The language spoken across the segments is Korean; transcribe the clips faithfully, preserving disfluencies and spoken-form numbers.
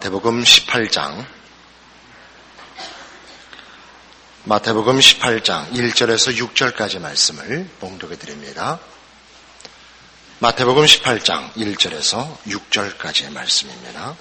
마태복음 십팔 장 마태복음 십팔 장 일 절에서 육 절까지 말씀을 봉독해 드립니다. 마태복음 십팔 장 일 절에서 육 절까지의 말씀입니다.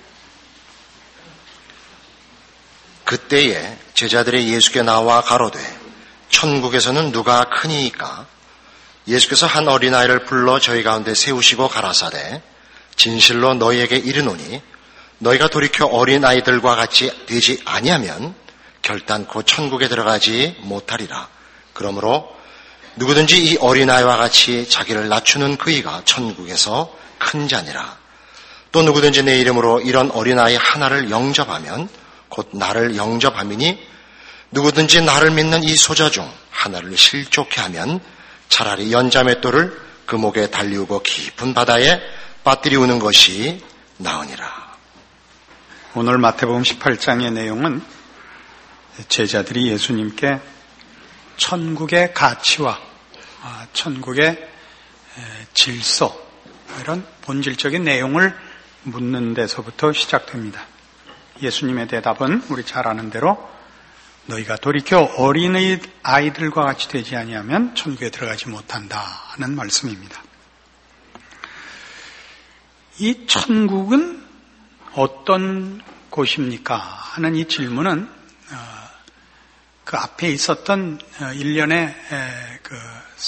그때에 제자들이 예수께 나와 가로되 천국에서는 누가 크니이까? 예수께서 한 어린아이를 불러 저희 가운데 세우시고 가라사대 진실로 너희에게 이르노니 너희가 돌이켜 어린아이들과 같이 되지 아니하면 결단코 천국에 들어가지 못하리라. 그러므로 누구든지 이 어린아이와 같이 자기를 낮추는 그이가 천국에서 큰 자니라. 또 누구든지 내 이름으로 이런 어린아이 하나를 영접하면 곧 나를 영접함이니 누구든지 나를 믿는 이 소자 중 하나를 실족해 하면 차라리 연자맷돌을 그 목에 달리우고 깊은 바다에 빠뜨리우는 것이 나으니라. 오늘 마태복음 십팔 장의 내용은 제자들이 예수님께 천국의 가치와 천국의 질서, 이런 본질적인 내용을 묻는 데서부터 시작됩니다. 예수님의 대답은 우리 잘 아는 대로 너희가 돌이켜 어린이 아이들과 같이 되지 아니하면 천국에 들어가지 못한다는 말씀입니다. 이 천국은 어떤 곳입니까? 하는 이 질문은 그 앞에 있었던 일련의 그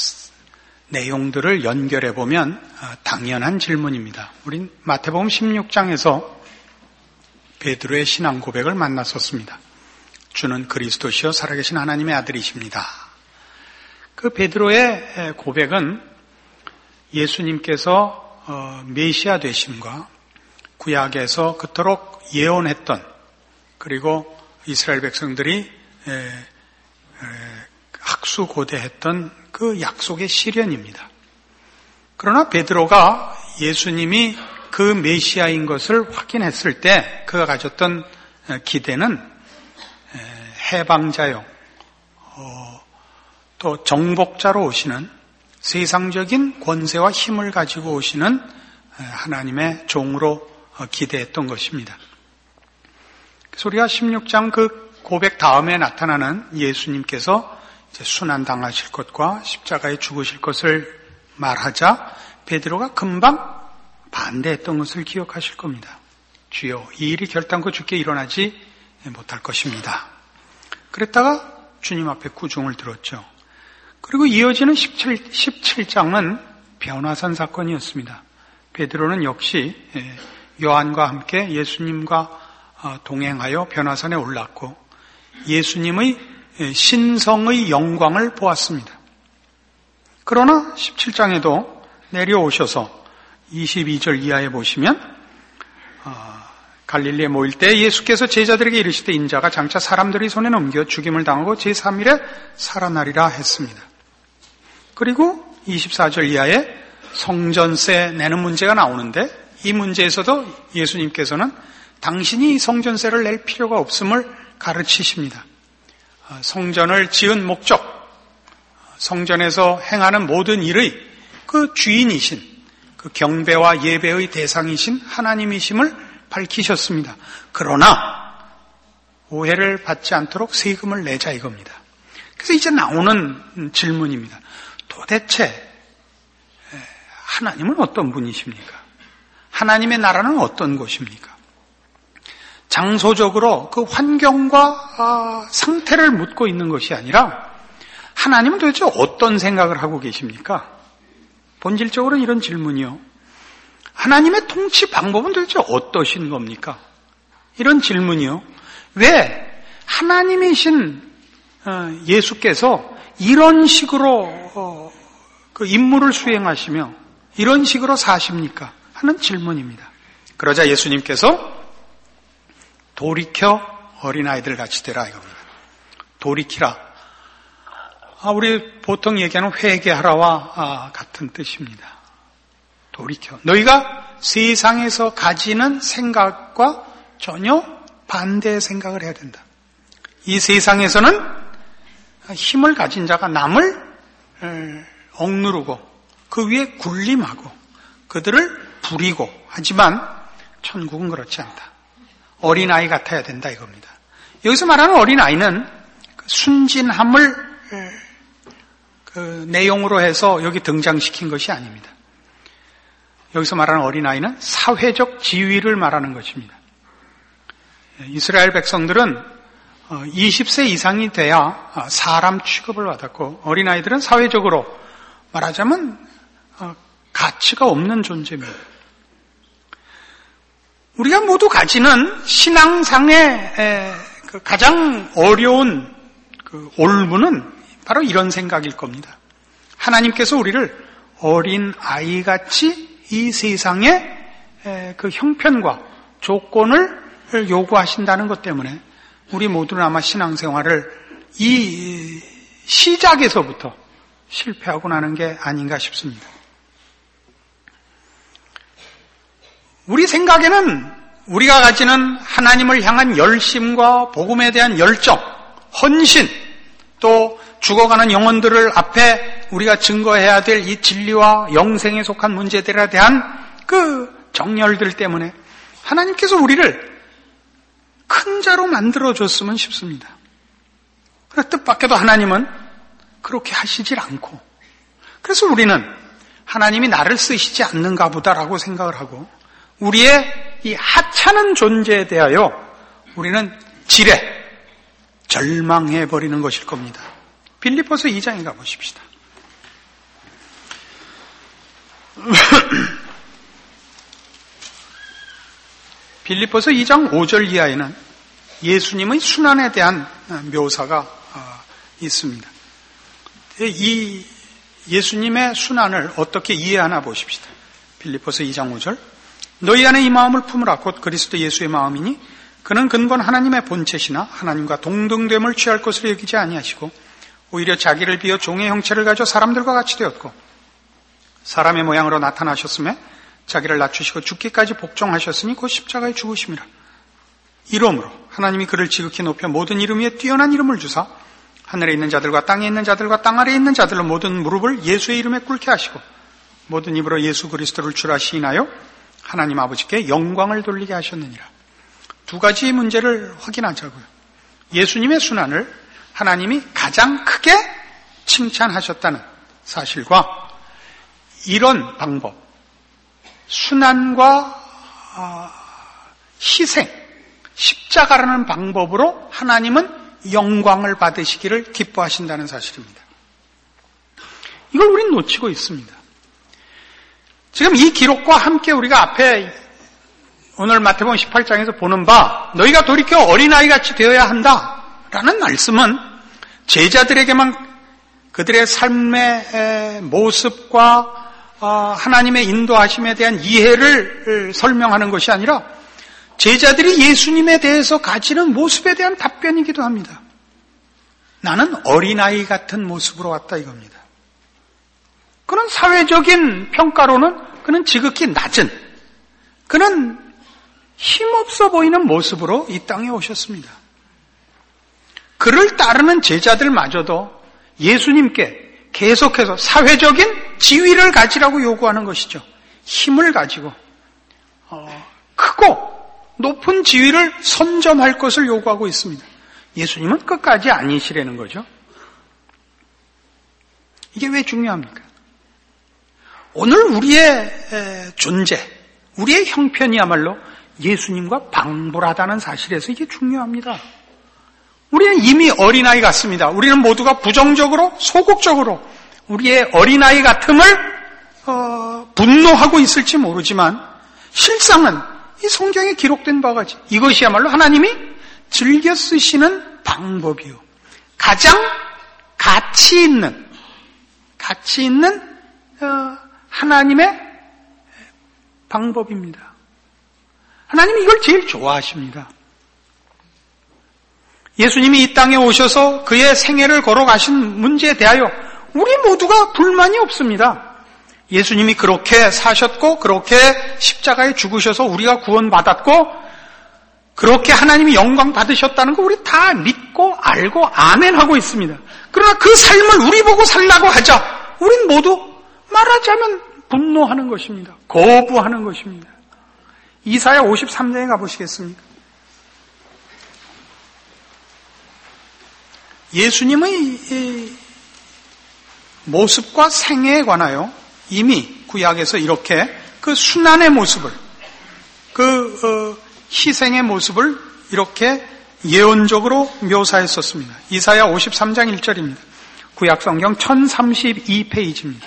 내용들을 연결해 보면 당연한 질문입니다. 우린 마태복음 십육 장에서 베드로의 신앙 고백을 만났었습니다. 주는 그리스도시요 살아계신 하나님의 아들이십니다. 그 베드로의 고백은 예수님께서 메시아 되심과 구약에서 그토록 예언했던, 그리고 이스라엘 백성들이 학수고대했던 그 약속의 실현입니다. 그러나 베드로가 예수님이 그 메시아인 것을 확인했을 때 그가 가졌던 기대는 해방자요, 어, 또 정복자로 오시는 세상적인 권세와 힘을 가지고 오시는 하나님의 종으로 기대했던 것입니다. 그래서 우리가 십육 장 그 고백 다음에 나타나는 예수님께서 이제 순환당하실 것과 십자가에 죽으실 것을 말하자 베드로가 금방 반대했던 것을 기억하실 겁니다. 주여, 이 일이 결단코 주께 일어나지 못할 것입니다. 그랬다가 주님 앞에 구중을 들었죠. 그리고 이어지는 십칠, 십칠 장은 변화산 사건이었습니다. 베드로는 역시 요한과 함께 예수님과 동행하여 변화산에 올랐고 예수님의 신성의 영광을 보았습니다. 그러나 십칠 장에도 내려오셔서 이십이 절 이하에 보시면 갈릴리에 모일 때 예수께서 제자들에게 이르시되 인자가 장차 사람들의 손에 넘겨 죽임을 당하고 제삼 일에 살아나리라 했습니다. 그리고 이십사 절 이하에 성전세 내는 문제가 나오는데 이 문제에서도 예수님께서는 당신이 성전세를 낼 필요가 없음을 가르치십니다. 성전을 지은 목적, 성전에서 행하는 모든 일의 그 주인이신, 그 경배와 예배의 대상이신 하나님이심을 밝히셨습니다. 그러나 오해를 받지 않도록 세금을 내자 이겁니다. 그래서 이제 나오는 질문입니다. 도대체 하나님은 어떤 분이십니까? 하나님의 나라는 어떤 곳입니까? 장소적으로 그 환경과 상태를 묻고 있는 것이 아니라 하나님은 도대체 어떤 생각을 하고 계십니까? 본질적으로는 이런 질문이요. 하나님의 통치 방법은 도대체 어떠신 겁니까? 이런 질문이요. 왜 하나님이신 예수께서 이런 식으로 그 임무를 수행하시며 이런 식으로 사십니까? 하는 질문입니다. 그러자 예수님께서 돌이켜 어린아이들 같이 되라 이겁니다. 돌이키라. 아, 우리 보통 얘기하는 회개하라와 아, 같은 뜻입니다. 돌이켜. 너희가 세상에서 가지는 생각과 전혀 반대의 생각을 해야 된다. 이 세상에서는 힘을 가진 자가 남을 억누르고 그 위에 군림하고 그들을 부리고 하지만 천국은 그렇지 않다. 어린아이 같아야 된다 이겁니다. 여기서 말하는 어린아이는 순진함을 그 내용으로 해서 여기 등장시킨 것이 아닙니다. 여기서 말하는 어린아이는 사회적 지위를 말하는 것입니다. 이스라엘 백성들은 이십 세 이상이 돼야 사람 취급을 받았고 어린아이들은 사회적으로 말하자면 가치가 없는 존재입니다. 우리가 모두 가지는 신앙상의 가장 어려운 올무는 바로 이런 생각일 겁니다. 하나님께서 우리를 어린 아이같이 이 세상의 그 형편과 조건을 요구하신다는 것 때문에 우리 모두는 아마 신앙생활을 이 시작에서부터 실패하고 나는 게 아닌가 싶습니다. 우리 생각에는 우리가 가지는 하나님을 향한 열심과 복음에 대한 열정, 헌신, 또 죽어가는 영혼들을 앞에 우리가 증거해야 될 이 진리와 영생에 속한 문제들에 대한 그 정열들 때문에 하나님께서 우리를 큰 자로 만들어줬으면 싶습니다. 그러나 뜻밖에도 하나님은 그렇게 하시질 않고, 그래서 우리는 하나님이 나를 쓰시지 않는가 보다라고 생각을 하고 우리의 이 하찮은 존재에 대하여 우리는 지레 절망해버리는 것일 겁니다. 빌립보서 이 장에 가보십시다. 빌립보서 이 장 오 절 이하에는 예수님의 순환에 대한 묘사가 있습니다. 이 예수님의 순환을 어떻게 이해하나 보십시다. 빌립보서 이 장 오 절. 너희 안에 이 마음을 품으라. 곧 그리스도 예수의 마음이니 그는 근본 하나님의 본체시나 하나님과 동등됨을 취할 것으로 여기지 아니하시고 오히려 자기를 비어 종의 형체를 가져 사람들과 같이 되었고 사람의 모양으로 나타나셨음에 자기를 낮추시고 죽기까지 복종하셨으니 곧 십자가에 죽으심이라. 이러므로 하나님이 그를 지극히 높여 모든 이름 위에 뛰어난 이름을 주사 하늘에 있는 자들과 땅에 있는 자들과 땅 아래에 있는 자들로 모든 무릎을 예수의 이름에 꿇게 하시고 모든 입으로 예수 그리스도를 주라 시인하여 하나님 아버지께 영광을 돌리게 하셨느니라. 두 가지 문제를 확인하자고요. 예수님의 순환을 하나님이 가장 크게 칭찬하셨다는 사실과 이런 방법, 순환과 희생, 십자가라는 방법으로 하나님은 영광을 받으시기를 기뻐하신다는 사실입니다. 이걸 우리는 놓치고 있습니다. 지금 이 기록과 함께 우리가 앞에 오늘 마태복음 십팔 장에서 보는 바 너희가 돌이켜 어린아이같이 되어야 한다라는 말씀은 제자들에게만 그들의 삶의 모습과 하나님의 인도하심에 대한 이해를 설명하는 것이 아니라 제자들이 예수님에 대해서 가지는 모습에 대한 답변이기도 합니다. 나는 어린아이 같은 모습으로 왔다 이겁니다. 그는 사회적인 평가로는 그는 지극히 낮은, 그는 힘없어 보이는 모습으로 이 땅에 오셨습니다. 그를 따르는 제자들마저도 예수님께 계속해서 사회적인 지위를 가지라고 요구하는 것이죠. 힘을 가지고 어, 크고 높은 지위를 선점할 것을 요구하고 있습니다. 예수님은 끝까지 아니시라는 거죠. 이게 왜 중요합니까? 오늘 우리의 존재, 우리의 형편이야말로 예수님과 방불하다는 사실에서 이게 중요합니다. 우리는 이미 어린아이 같습니다. 우리는 모두가 부정적으로, 소극적으로 우리의 어린아이 같음을 어, 분노하고 있을지 모르지만 실상은 이 성경에 기록된 바가 같이 이것이야말로 하나님이 즐겨 쓰시는 방법이요. 가장 가치 있는, 가치 있는 어, 하나님의 방법입니다. 하나님이 이걸 제일 좋아하십니다. 예수님이 이 땅에 오셔서 그의 생애를 걸어가신 문제에 대하여 우리 모두가 불만이 없습니다. 예수님이 그렇게 사셨고 그렇게 십자가에 죽으셔서 우리가 구원받았고 그렇게 하나님이 영광 받으셨다는 거 우리 다 믿고 알고 아멘하고 있습니다. 그러나 그 삶을 우리 보고 살라고 하자 우린 모두 말하자면 분노하는 것입니다. 거부하는 것입니다. 이사야 오십삼 장에 가보시겠습니까? 예수님의 모습과 생애에 관하여 이미 구약에서 이렇게 그 순환의 모습을, 그 희생의 모습을 이렇게 예언적으로 묘사했었습니다. 이사야 오십삼 장 일 절입니다. 구약성경 천삼십이 페이지입니다.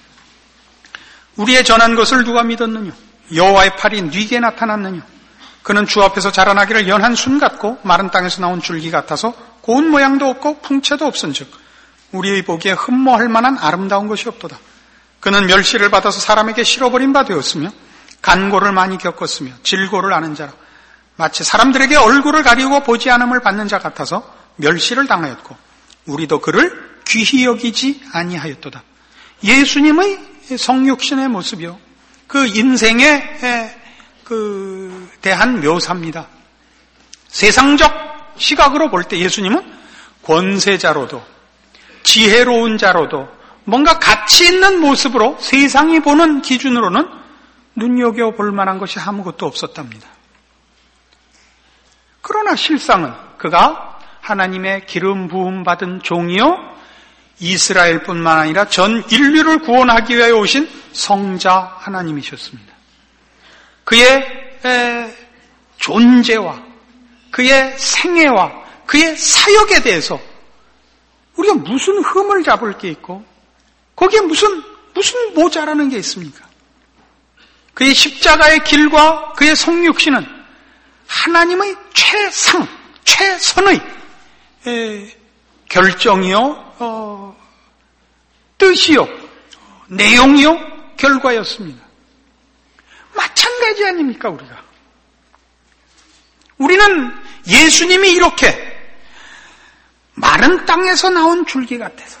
우리의 전한 것을 누가 믿었느냐? 여호와의 팔이 네게 나타났느냐? 그는 주 앞에서 자라나기를 연한 순 같고 마른 땅에서 나온 줄기 같아서 고운 모양도 없고 풍채도 없은즉 우리의 보기에 흠모할 만한 아름다운 것이 없도다. 그는 멸시를 받아서 사람에게 실어버린 바 되었으며 간고를 많이 겪었으며 질고를 아는 자라 마치 사람들에게 얼굴을 가리우고 보지 않음을 받는 자 같아서 멸시를 당하였고 우리도 그를 귀히 여기지 아니하였도다. 예수님의 성육신의 모습이요, 그 인생에 그 대한 묘사입니다. 세상적 시각으로 볼 때 예수님은 권세자로도 지혜로운 자로도 뭔가 가치 있는 모습으로 세상이 보는 기준으로는 눈여겨볼 만한 것이 아무것도 없었답니다. 그러나 실상은 그가 하나님의 기름 부음 받은 종이요 이스라엘뿐만 아니라 전 인류를 구원하기 위해 오신 성자 하나님이셨습니다. 그의 존재와 그의 생애와 그의 사역에 대해서 우리가 무슨 흠을 잡을 게 있고 거기에 무슨 무슨 모자라는 게 있습니까? 그의 십자가의 길과 그의 성육신은 하나님의 최상, 최선의 에, 결정이요, 어, 뜻이요, 내용이요, 결과였습니다. 마찬가지 아닙니까, 우리가? 우리는 예수님이 이렇게 마른 땅에서 나온 줄기 같아서,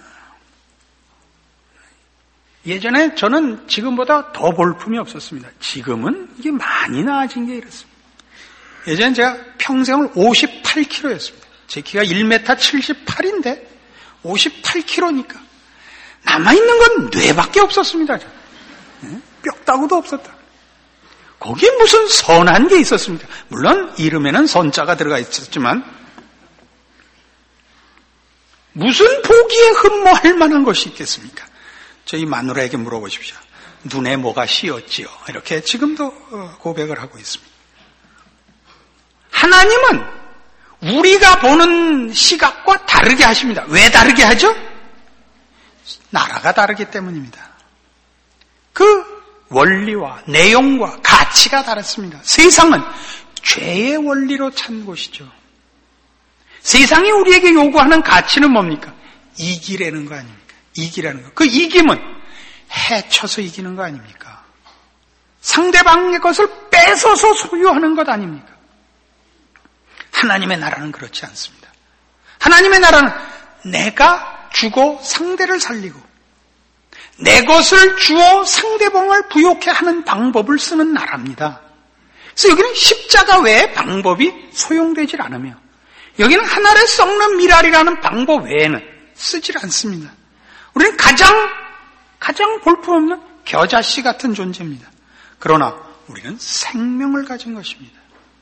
예전에 저는 지금보다 더 볼품이 없었습니다. 지금은 이게 많이 나아진 게 이렇습니다. 예전에 제가 평생을 오십팔 킬로그램였습니다. 제 키가 일 미터 칠십팔인데 오십팔 킬로그램니까 남아있는 건 뇌밖에 없었습니다. 뼈다구도 없었다. 거기에 무슨 선한 게 있었습니까? 물론 이름에는 선자가 들어가 있었지만 무슨 보기에 흠모할 만한 것이 있겠습니까? 저희 마누라에게 물어보십시오. 눈에 뭐가 씌었지요? 이렇게 지금도 고백을 하고 있습니다. 하나님은 우리가 보는 시각과 다르게 하십니다. 왜 다르게 하죠? 나라가 다르기 때문입니다. 그 원리와 내용과 가치가 다릅니다. 세상은 죄의 원리로 찬 곳이죠. 세상이 우리에게 요구하는 가치는 뭡니까? 이기라는 거 아닙니까? 이기라는 거. 그 이김은 해쳐서 이기는 거 아닙니까? 상대방의 것을 뺏어서 소유하는 것 아닙니까? 하나님의 나라는 그렇지 않습니다. 하나님의 나라는 내가 주고 상대를 살리고 내 것을 주어 상대방을 부욕해 하는 방법을 쓰는 나라입니다. 그래서 여기는 십자가 외의 방법이 소용되질 않으며 여기는 하늘에 썩는 미랄이라는 방법 외에는 쓰질 않습니다. 우리는 가장 가장 볼품없는 겨자씨 같은 존재입니다. 그러나 우리는 생명을 가진 것입니다.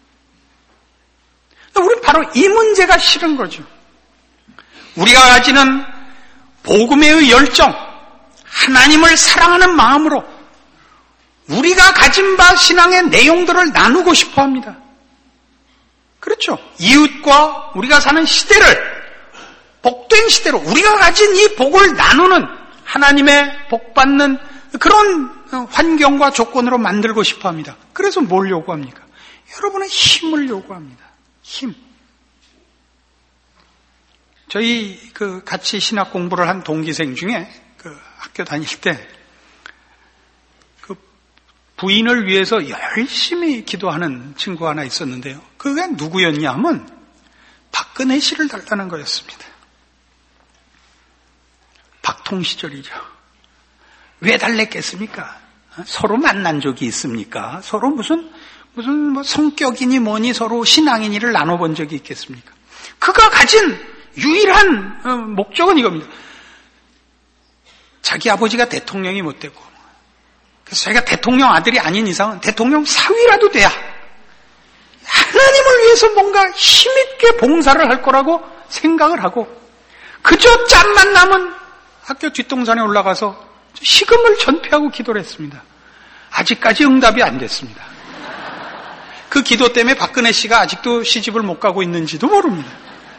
우리는 바로 이 문제가 싫은 거죠. 우리가 가지는 복음의 열정, 하나님을 사랑하는 마음으로 우리가 가진 바 신앙의 내용들을 나누고 싶어 합니다. 그렇죠. 이웃과 우리가 사는 시대를 복된 시대로 우리가 가진 이 복을 나누는 하나님의 복받는 그런 환경과 조건으로 만들고 싶어 합니다. 그래서 뭘 요구합니까? 여러분의 힘을 요구합니다. 힘. 저희 그 같이 신학 공부를 한 동기생 중에 그 학교 다닐 때 그 부인을 위해서 열심히 기도하는 친구 하나 있었는데요. 그게 누구였냐 하면 박근혜 씨를 달라는 거였습니다. 박통 시절이죠. 왜 달랬겠습니까? 서로 만난 적이 있습니까? 서로 무슨 무슨 뭐 성격이니 뭐니 서로 신앙인이를 나눠본 적이 있겠습니까? 그가 가진 유일한 목적은 이겁니다. 자기 아버지가 대통령이 못 되고 그래서 자기가 대통령 아들이 아닌 이상은 대통령 사위라도 돼야 하나님을 위해서 뭔가 힘있게 봉사를 할 거라고 생각을 하고 그저 짬만 남은 학교 뒷동산에 올라가서 식음을 전폐하고 기도를 했습니다. 아직까지 응답이 안 됐습니다. 그 기도 때문에 박근혜 씨가 아직도 시집을 못 가고 있는지도 모릅니다.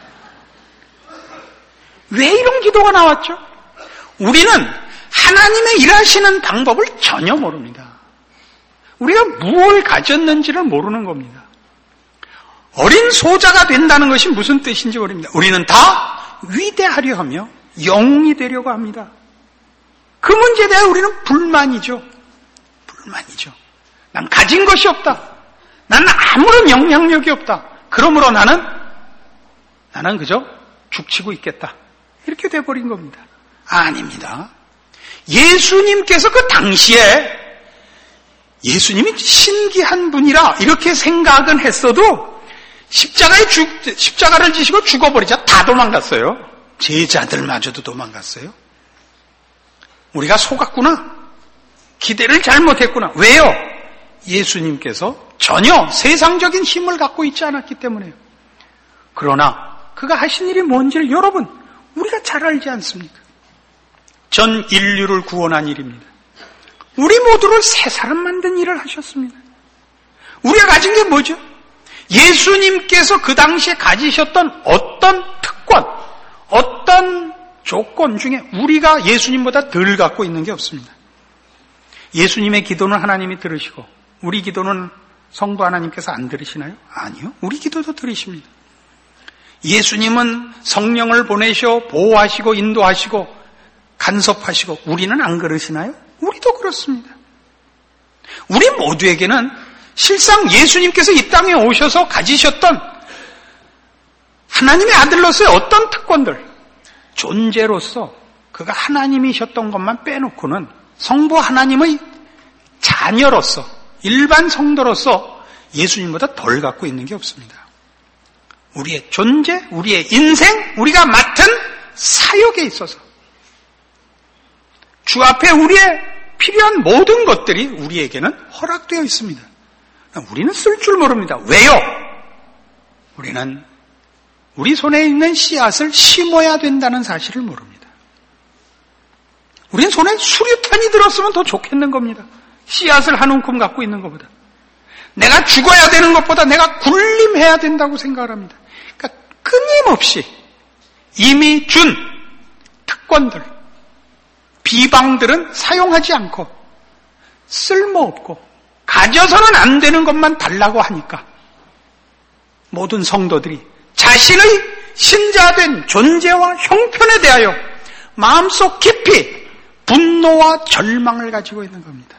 왜 이런 기도가 나왔죠? 우리는 하나님의 일하시는 방법을 전혀 모릅니다. 우리가 무엇을 가졌는지를 모르는 겁니다. 어린 소자가 된다는 것이 무슨 뜻인지 모릅니다. 우리는 다 위대하려 하며 영웅이 되려고 합니다. 그 문제에 대해 우리는 불만이죠. 불만이죠. 난 가진 것이 없다. 나는 아무런 영향력이 없다. 그러므로 나는 나는 그저 죽치고 있겠다. 이렇게 돼버린 겁니다. 아닙니다. 예수님께서 그 당시에 예수님이 신기한 분이라 이렇게 생각은 했어도 십자가에 죽, 십자가를 지시고 죽어버리자 다 도망갔어요. 제자들마저도 도망갔어요. 우리가 속았구나. 기대를 잘못했구나. 왜요? 예수님께서 전혀 세상적인 힘을 갖고 있지 않았기 때문에요. 그러나 그가 하신 일이 뭔지를 여러분 우리가 잘 알지 않습니까? 전 인류를 구원한 일입니다. 우리 모두를 새 사람 만든 일을 하셨습니다. 우리가 가진 게 뭐죠? 예수님께서 그 당시에 가지셨던 어떤 특권, 어떤 조건 중에 우리가 예수님보다 덜 갖고 있는 게 없습니다. 예수님의 기도는 하나님이 들으시고 우리 기도는 성부 하나님께서 안 들으시나요? 아니요. 우리 기도도 들으십니다. 예수님은 성령을 보내셔 보호하시고 인도하시고 간섭하시고 우리는 안 그러시나요? 우리도 그렇습니다. 우리 모두에게는 실상 예수님께서 이 땅에 오셔서 가지셨던 하나님의 아들로서의 어떤 특권들, 존재로서 그가 하나님이셨던 것만 빼놓고는 성부 하나님의 자녀로서 일반 성도로서 예수님보다 덜 갖고 있는 게 없습니다. 우리의 존재, 우리의 인생, 우리가 맡은 사역에 있어서 주 앞에 우리의 필요한 모든 것들이 우리에게는 허락되어 있습니다. 우리는 쓸 줄 모릅니다. 왜요? 우리는 우리 손에 있는 씨앗을 심어야 된다는 사실을 모릅니다. 우리는 손에 수류탄이 들었으면 더 좋겠는 겁니다. 씨앗을 한 움큼 갖고 있는 것보다. 내가 죽어야 되는 것보다 내가 군림해야 된다고 생각을 합니다. 그러니까 끊임없이 이미 준 특권들, 비방들은 사용하지 않고 쓸모없고 가져서는 안 되는 것만 달라고 하니까 모든 성도들이 자신의 신자된 존재와 형편에 대하여 마음속 깊이 분노와 절망을 가지고 있는 겁니다.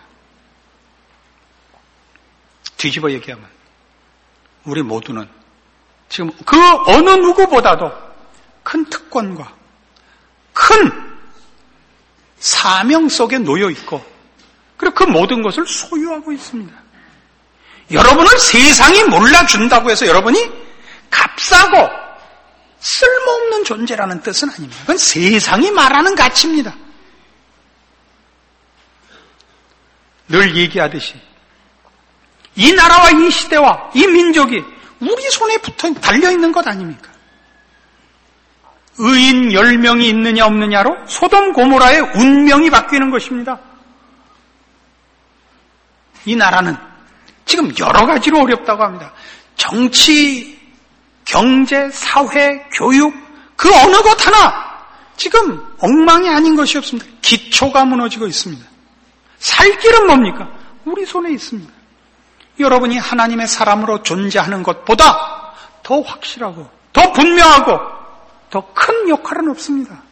뒤집어 얘기하면 우리 모두는 지금 그 어느 누구보다도 큰 특권과 큰 사명 속에 놓여 있고 그리고 그 모든 것을 소유하고 있습니다. 여러분을 세상이 몰라준다고 해서 여러분이 값싸고 쓸모없는 존재라는 뜻은 아닙니다. 그건 세상이 말하는 가치입니다. 늘 얘기하듯이 이 나라와 이 시대와 이 민족이 우리 손에 붙어 달려있는 것 아닙니까? 의인 열 명이 있느냐 없느냐로 소돔 고모라의 운명이 바뀌는 것입니다. 이 나라는 지금 여러 가지로 어렵다고 합니다. 정치, 경제, 사회, 교육 그 어느 것 하나 지금 엉망이 아닌 것이 없습니다. 기초가 무너지고 있습니다. 살 길은 뭡니까? 우리 손에 있습니다. 여러분이 하나님의 사람으로 존재하는 것보다 더 확실하고 더 분명하고 더 큰 역할은 없습니다.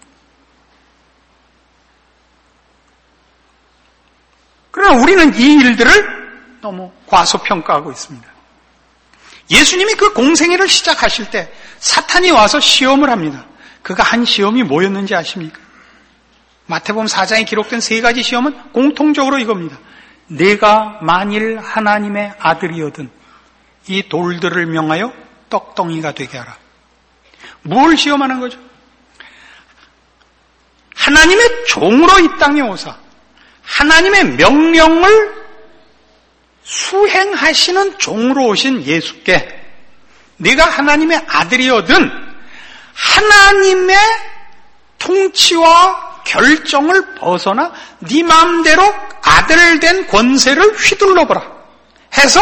그러나 우리는 이 일들을 너무 과소평가하고 있습니다. 예수님이 그 공생애를 시작하실 때 사탄이 와서 시험을 합니다. 그가 한 시험이 뭐였는지 아십니까? 마태복음 사 장에 기록된 세 가지 시험은 공통적으로 이겁니다. 내가 만일 하나님의 아들이거든 이 돌들을 명하여 떡덩이가 되게 하라. 뭘 시험하는 거죠? 하나님의 종으로 이 땅에 오사 하나님의 명령을 수행하시는 종으로 오신 예수께 네가 하나님의 아들이거든 하나님의 통치와 결정을 벗어나 네 마음대로 아들 된 권세를 휘둘러보라 해서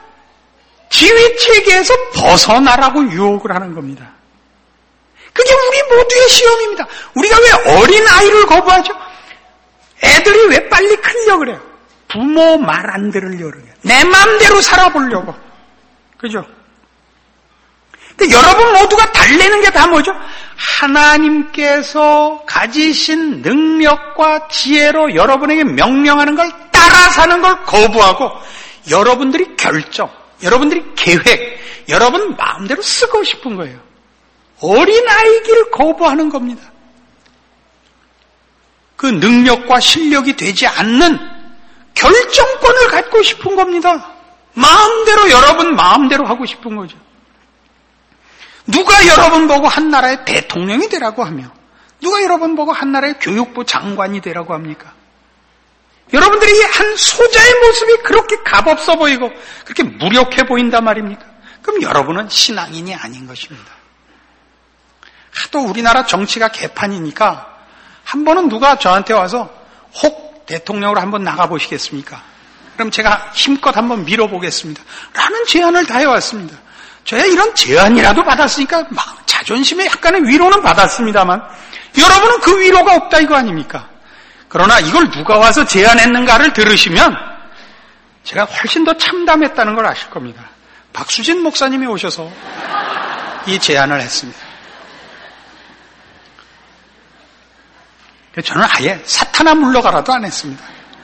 지휘체계에서 벗어나라고 유혹을 하는 겁니다. 그게 우리 모두의 시험입니다. 우리가 왜 어린 아이를 거부하죠? 애들이 왜 빨리 크려고 그래요? 부모 말 안 들으려고 그래요. 내 마음대로 살아보려고. 그죠? 근데 여러분 모두가 달래는 게 다 뭐죠? 하나님께서 가지신 능력과 지혜로 여러분에게 명령하는 걸 따라 사는 걸 거부하고 여러분들이 결정, 여러분들이 계획, 여러분 마음대로 쓰고 싶은 거예요. 어린아이기를 거부하는 겁니다. 그 능력과 실력이 되지 않는 결정권을 갖고 싶은 겁니다. 마음대로 여러분 마음대로 하고 싶은 거죠. 누가 여러분 보고 한 나라의 대통령이 되라고 하며 누가 여러분 보고 한 나라의 교육부 장관이 되라고 합니까? 여러분들이 한 소자의 모습이 그렇게 값없어 보이고 그렇게 무력해 보인단 말입니까? 그럼 여러분은 신앙인이 아닌 것입니다. 하도 우리나라 정치가 개판이니까 한 번은 누가 저한테 와서 혹 대통령으로 한번 나가보시겠습니까? 그럼 제가 힘껏 한번 밀어보겠습니다. 라는 제안을 다 해왔습니다. 저야 이런 제안이라도 받았으니까 막 자존심에 약간의 위로는 받았습니다만 여러분은 그 위로가 없다 이거 아닙니까? 그러나 이걸 누가 와서 제안했는가를 들으시면 제가 훨씬 더 참담했다는 걸 아실 겁니다. 박수진 목사님이 오셔서 이 제안을 했습니다. 저는 아예 사탄아 물러가라도 안 했습니다.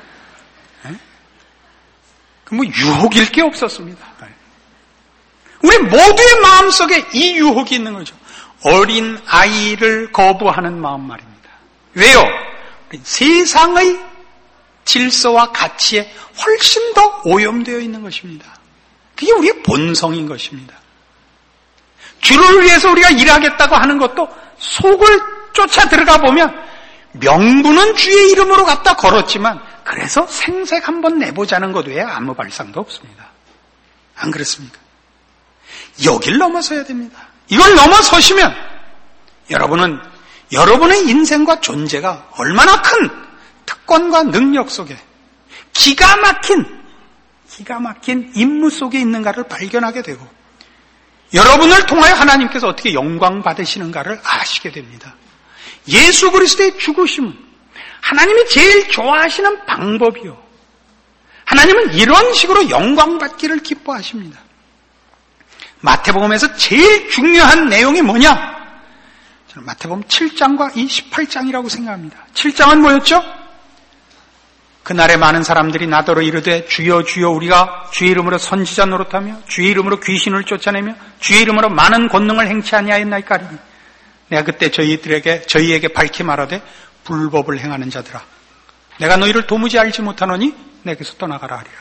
그 뭐 유혹일 게 없었습니다. 우리 모두의 마음속에 이 유혹이 있는 거죠. 어린 아이를 거부하는 마음 말입니다. 왜요? 세상의 질서와 가치에 훨씬 더 오염되어 있는 것입니다. 그게 우리의 본성인 것입니다. 주를 위해서 우리가 일하겠다고 하는 것도 속을 쫓아 들어가 보면 명분은 주의 이름으로 갖다 걸었지만 그래서 생색 한번 내보자는 것 외에 아무 발상도 없습니다. 안 그렇습니까? 여길 넘어서야 됩니다. 이걸 넘어서시면 여러분은 여러분의 인생과 존재가 얼마나 큰 특권과 능력 속에 기가 막힌 기가 막힌 임무 속에 있는가를 발견하게 되고 여러분을 통하여 하나님께서 어떻게 영광 받으시는가를 아시게 됩니다. 예수 그리스도의 죽으심은 하나님이 제일 좋아하시는 방법이요. 하나님은 이런 식으로 영광 받기를 기뻐하십니다. 마태복음에서 제일 중요한 내용이 뭐냐? 저는 마태복음 칠 장과 이 십팔 장이라고 생각합니다. 칠 장은 뭐였죠? 그날에 많은 사람들이 나더러 이르되 주여 주여 우리가 주의 이름으로 선지자 노릇하며 주의 이름으로 귀신을 쫓아내며 주의 이름으로 많은 권능을 행치 아니하였나이까 하리니 내가 그때 저희들에게 저희에게 밝히 말하되 불법을 행하는 자들아 내가 너희를 도무지 알지 못하노니 내게서 떠나가라 하리라.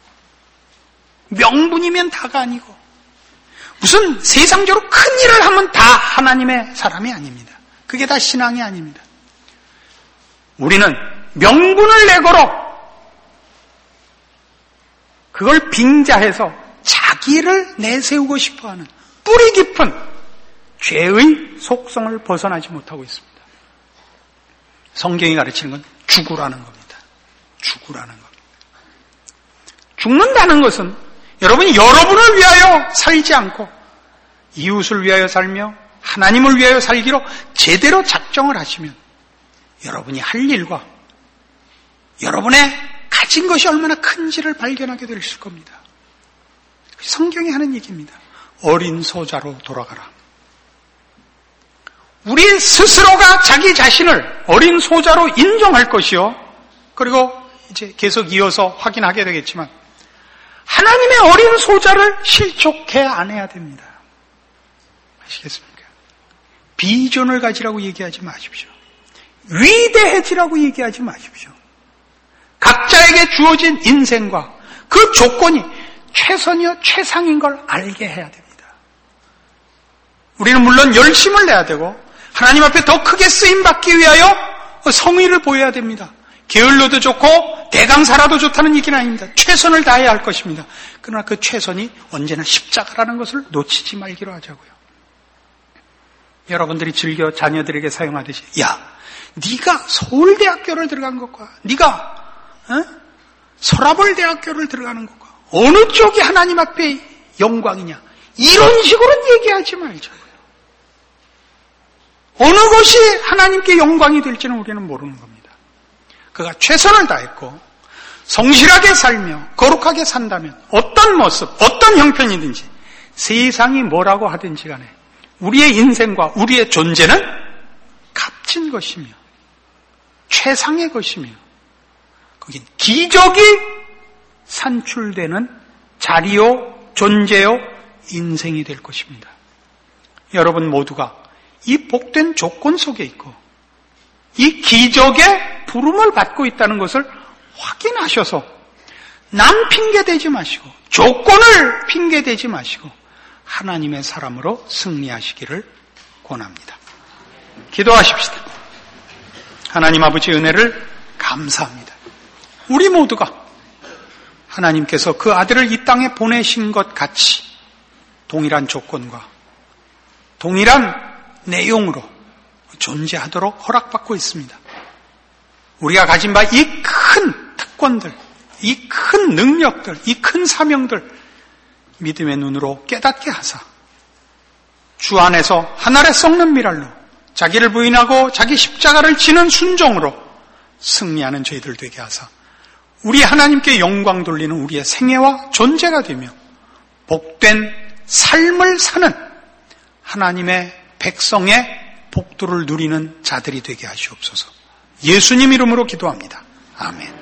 명분이면 다가 아니고 무슨 세상적으로 큰 일을 하면 다 하나님의 사람이 아닙니다. 그게 다 신앙이 아닙니다. 우리는 명분을 내걸어 그걸 빙자해서 자기를 내세우고 싶어하는 뿌리 깊은 죄의 속성을 벗어나지 못하고 있습니다. 성경이 가르치는 건 죽으라는 겁니다. 죽으라는 겁니다. 죽는다는 것은 여러분이 여러분을 위하여 살지 않고 이웃을 위하여 살며 하나님을 위하여 살기로 제대로 작정을 하시면 여러분이 할 일과 여러분의 가진 것이 얼마나 큰지를 발견하게 되실 겁니다. 성경이 하는 얘기입니다. 어린 소자로 돌아가라. 우리 스스로가 자기 자신을 어린 소자로 인정할 것이요. 그리고 이제 계속 이어서 확인하게 되겠지만 하나님의 어린 소자를 실족해 안 해야 됩니다. 아시겠습니까? 비전을 가지라고 얘기하지 마십시오. 위대해지라고 얘기하지 마십시오. 각자에게 주어진 인생과 그 조건이 최선이요 최상인 걸 알게 해야 됩니다. 우리는 물론 열심을 내야 되고 하나님 앞에 더 크게 쓰임받기 위하여 성의를 보여야 됩니다. 게을러도 좋고 대강사라도 좋다는 얘기는 아닙니다. 최선을 다해야 할 것입니다. 그러나 그 최선이 언제나 십자가라는 것을 놓치지 말기로 하자고요. 여러분들이 즐겨 자녀들에게 사용하듯이, 야, 네가 서울대학교를 들어간 것과 네가 어? 서라벌대학교를 들어가는 것과 어느 쪽이 하나님 앞에 영광이냐, 이런 식으로 얘기하지 말자고요. 어느 것이 하나님께 영광이 될지는 우리는 모르는 겁니다. 그가 최선을 다했고 성실하게 살며 거룩하게 산다면 어떤 모습, 어떤 형편이든지 세상이 뭐라고 하든지 간에 우리의 인생과 우리의 존재는 값진 것이며 최상의 것이며 거긴 기적이 산출되는 자리요, 존재요, 인생이 될 것입니다. 여러분 모두가 이 복된 조건 속에 있고 이 기적의 부름을 받고 있다는 것을 확인하셔서 남 핑계대지 마시고 조건을 핑계대지 마시고 하나님의 사람으로 승리하시기를 권합니다. 기도하십시다. 하나님 아버지 은혜를 감사합니다. 우리 모두가 하나님께서 그 아들을 이 땅에 보내신 것 같이 동일한 조건과 동일한 내용으로 존재하도록 허락받고 있습니다. 우리가 가진 바 이 큰 특권들, 이 큰 능력들, 이 큰 사명들 믿음의 눈으로 깨닫게 하사 주 안에서 한 알에 썩는 미랄로 자기를 부인하고 자기 십자가를 지는 순종으로 승리하는 저희들 되게 하사 우리 하나님께 영광 돌리는 우리의 생애와 존재가 되며 복된 삶을 사는 하나님의 백성의 복도를 누리는 자들이 되게 하시옵소서. 예수님 이름으로 기도합니다. 아멘.